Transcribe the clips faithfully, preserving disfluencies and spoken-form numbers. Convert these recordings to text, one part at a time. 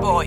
boy.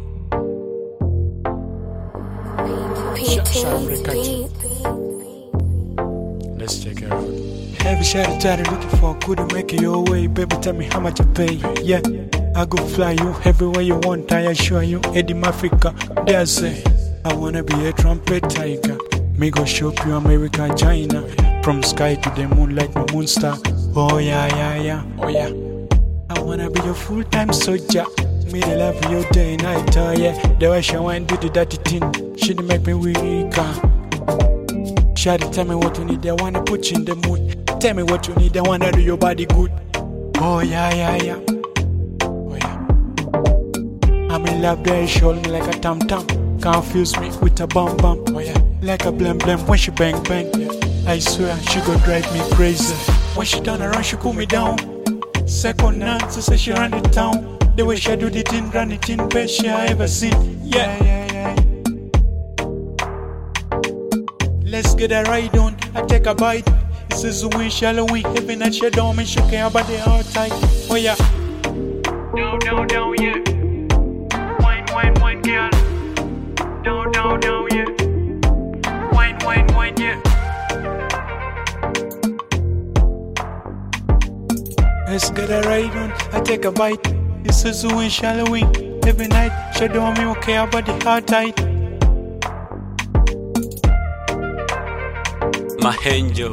Let's check it out. Every shot try looking for couldn't make it your way. Baby, tell me how much I pay. Yeah, I go fly you everywhere you want. I assure you, Eddie Africa. They say I wanna be a trumpet tiger. Me go shop you America, China. From sky to the moon like my moon star. Oh yeah, yeah, yeah, oh yeah. I wanna be your full-time soldier. Me the love you day and night, oh yeah. The way she want do the dirty thing, she dey make me weaker. Shawty tell me what you need, I wanna put you in the mood. Tell me what you need, I wanna do your body good. Oh yeah, yeah, yeah, oh yeah. I'm in love, there she hold me like a tam tam. Confuse me with a bum bum, oh yeah. Like a blam blam when she bang bang, yeah. I swear she gon' drive me crazy. When she turn around, she cool me down. Second answer, say she run the town. The way she do the thing, run it in, best she I ever seen. Yeah, yeah, yeah. Let's get a ride on, I take a bite. This is the way shallow we heaven and she down, me she care about the hard tight. Oh yeah. Down, down, down, yeah. Wine, wine, wine, girl. Down, down, down, yeah. Wine, wine, wine, yeah. Let's get a ride on, I take a bite. This is the way shallow we every night. She down, me okay about the hard tight. My angel,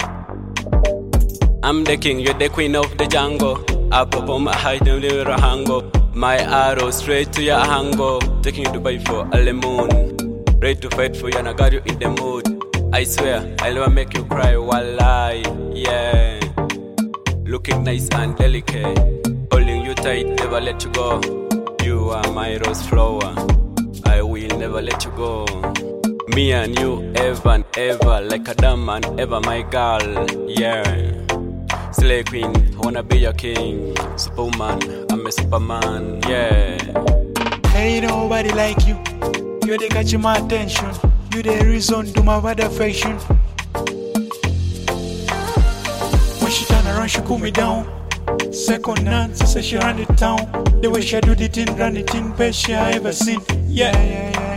I'm the king, you're the queen of the jungle. Up up on my height, no little hango. My arrow straight to your hango. Taking you to Dubai for a lemon. Ready to fight for you and I got you in the mood. I swear, I'll never make you cry, wallahi, yeah. Looking nice and delicate, holding you tight, never let you go. You are my rose flower, I will never let you go. Me and you, ever and ever, like a diamond, ever my girl, yeah. Slay queen, I wanna be your king. Superman, I'm a superman, yeah. Ain't nobody like you. You're the catching my attention. You the reason to my bad affection. When she turn around, she cool me down. Second answer, say she run the town. The way she do the thing, run the thing, best she I ever seen. Yeah, yeah, yeah.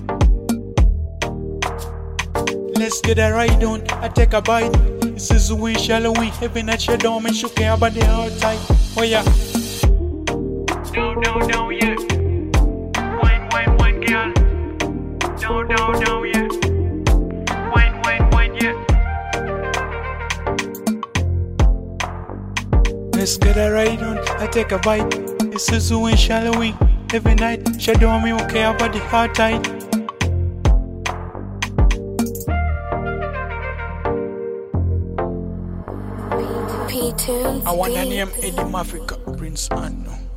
Let's get a ride on, I take a bite. This is the way shallow we heaven at your dome and she care about the hard tight. Oh yeah. Down, down, down, yeah. Wine, wine, wine, girl. Down, down, down, yeah. Wine, wine, wine, yeah. Let's get a ride on, I take a bite. This is the way shallow we every night. She don't me okay about the hard tight. I want to name Eddie Africa, Prince Anno.